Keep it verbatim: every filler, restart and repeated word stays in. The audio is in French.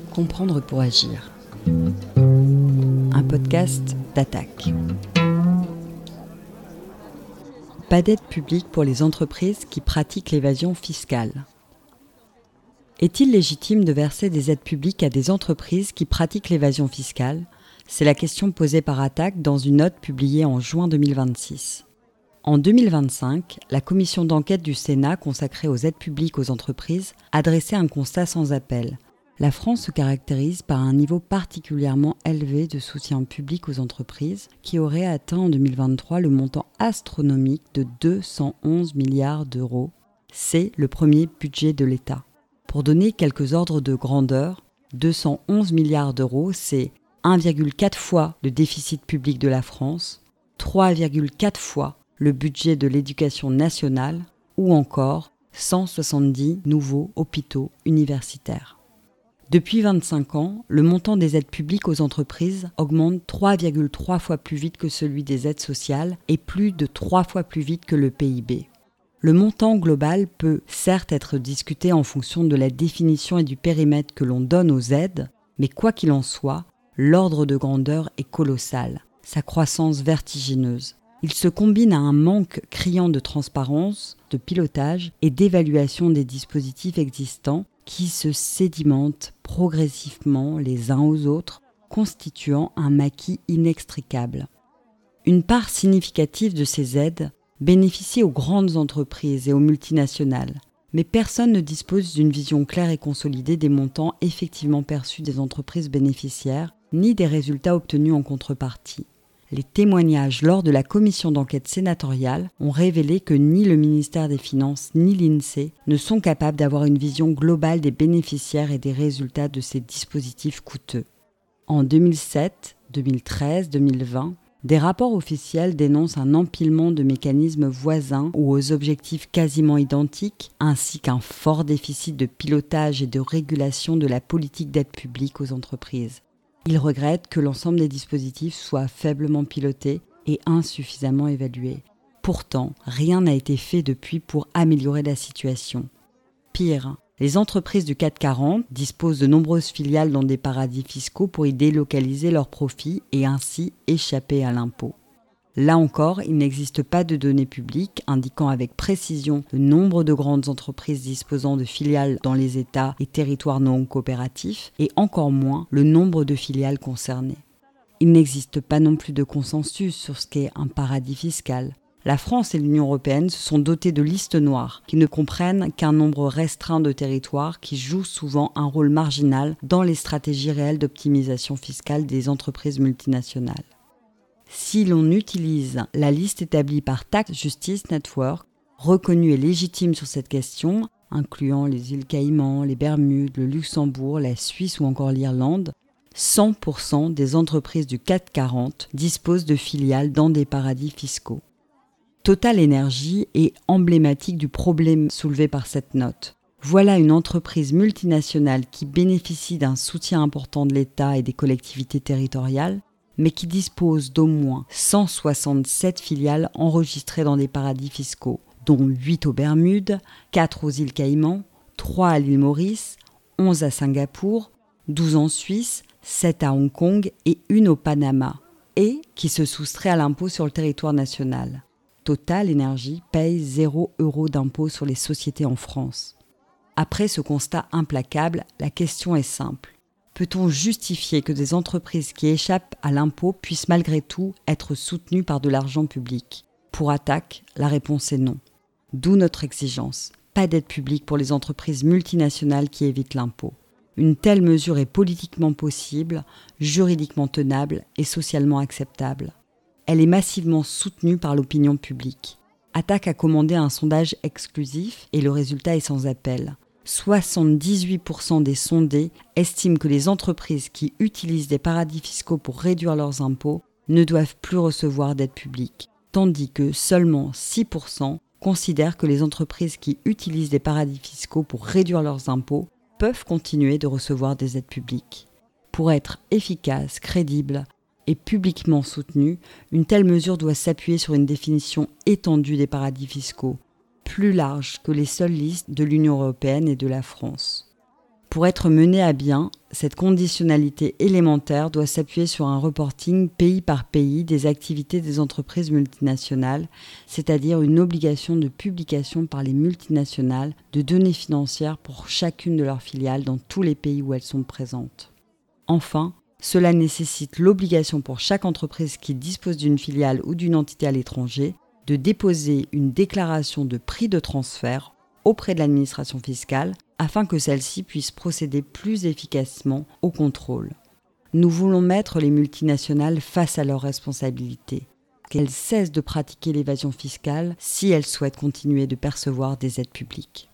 Comprendre pour agir. Un podcast d'Attaque. Pas d'aide publique pour les entreprises qui pratiquent l'évasion fiscale. Est-il légitime de verser des aides publiques à des entreprises qui pratiquent l'évasion fiscale ? C'est la question posée par Attaque dans une note publiée en juin deux mille vingt-six. En deux mille vingt-cinq, la commission d'enquête du Sénat consacrée aux aides publiques aux entreprises a dressé un constat sans appel. La France se caractérise par un niveau particulièrement élevé de soutien public aux entreprises qui aurait atteint en deux mille vingt-trois le montant astronomique de deux cent onze milliards d'euros. C'est le premier budget de l'État. Pour donner quelques ordres de grandeur, deux cent onze milliards d'euros, c'est un virgule quatre fois le déficit public de la France, trois virgule quatre fois le budget de l'éducation nationale ou encore cent soixante-dix nouveaux hôpitaux universitaires. Depuis vingt-cinq ans, le montant des aides publiques aux entreprises augmente trois virgule trois fois plus vite que celui des aides sociales et plus de trois fois plus vite que le P I B. Le montant global peut certes être discuté en fonction de la définition et du périmètre que l'on donne aux aides, mais quoi qu'il en soit, l'ordre de grandeur est colossal, sa croissance vertigineuse. Il se combine à un manque criant de transparence, de pilotage et d'évaluation des dispositifs existants qui se sédimentent progressivement les uns aux autres, constituant un maquis inextricable. Une part significative de ces aides bénéficie aux grandes entreprises et aux multinationales, mais personne ne dispose d'une vision claire et consolidée des montants effectivement perçus des entreprises bénéficiaires, ni des résultats obtenus en contrepartie. Les témoignages lors de la commission d'enquête sénatoriale ont révélé que ni le ministère des Finances ni l'INSEE ne sont capables d'avoir une vision globale des bénéficiaires et des résultats de ces dispositifs coûteux. En deux mille sept, deux mille treize, deux mille vingt, des rapports officiels dénoncent un empilement de mécanismes voisins ou aux objectifs quasiment identiques, ainsi qu'un fort déficit de pilotage et de régulation de la politique d'aide publique aux entreprises. Ils regrettent que l'ensemble des dispositifs soit faiblement piloté et insuffisamment évalué. Pourtant, rien n'a été fait depuis pour améliorer la situation. Pire, les entreprises du C A C quarante disposent de nombreuses filiales dans des paradis fiscaux pour y délocaliser leurs profits et ainsi échapper à l'impôt. Là encore, il n'existe pas de données publiques indiquant avec précision le nombre de grandes entreprises disposant de filiales dans les États et territoires non coopératifs et encore moins le nombre de filiales concernées. Il n'existe pas non plus de consensus sur ce qu'est un paradis fiscal. La France et l'Union européenne se sont dotées de listes noires qui ne comprennent qu'un nombre restreint de territoires qui jouent souvent un rôle marginal dans les stratégies réelles d'optimisation fiscale des entreprises multinationales. Si l'on utilise la liste établie par Tax Justice Network, reconnue et légitime sur cette question, incluant les îles Caïmans, les Bermudes, le Luxembourg, la Suisse ou encore l'Irlande, cent pour cent des entreprises du C A C quarante disposent de filiales dans des paradis fiscaux. Total Energy est emblématique du problème soulevé par cette note. Voilà une entreprise multinationale qui bénéficie d'un soutien important de l'État et des collectivités territoriales, mais qui dispose d'au moins cent soixante-sept filiales enregistrées dans des paradis fiscaux, dont huit aux Bermudes, quatre aux îles Caïmans, trois à l'île Maurice, onze à Singapour, douze en Suisse, sept à Hong Kong et une au Panama, et qui se soustrait à l'impôt sur le territoire national. Total Energy paye zéro euro d'impôt sur les sociétés en France. Après ce constat implacable, la question est simple. Peut-on justifier que des entreprises qui échappent à l'impôt puissent malgré tout être soutenues par de l'argent public ? Pour Attaque, la réponse est non. D'où notre exigence. Pas d'aide publique pour les entreprises multinationales qui évitent l'impôt. Une telle mesure est politiquement possible, juridiquement tenable et socialement acceptable. Elle est massivement soutenue par l'opinion publique. Attaque a commandé un sondage exclusif et le résultat est sans appel. soixante-dix-huit pour cent des sondés estiment que les entreprises qui utilisent des paradis fiscaux pour réduire leurs impôts ne doivent plus recevoir d'aide publique, tandis que seulement six pour cent considèrent que les entreprises qui utilisent des paradis fiscaux pour réduire leurs impôts peuvent continuer de recevoir des aides publiques. Pour être efficace, crédible et publiquement soutenue, une telle mesure doit s'appuyer sur une définition étendue des paradis fiscaux, plus large que les seules listes de l'Union européenne et de la France. Pour être menée à bien, Cette conditionnalité élémentaire doit s'appuyer sur un reporting pays par pays des activités des entreprises multinationales, c'est-à-dire une obligation de publication par les multinationales de données financières pour chacune de leurs filiales dans tous les pays où elles sont présentes. Enfin, cela nécessite l'obligation pour chaque entreprise qui dispose d'une filiale ou d'une entité à l'étranger de déposer une déclaration de prix de transfert auprès de l'administration fiscale afin que celle-ci puisse procéder plus efficacement au contrôle. Nous voulons mettre les multinationales face à leurs responsabilités, qu'elles cessent de pratiquer l'évasion fiscale si elles souhaitent continuer de percevoir des aides publiques.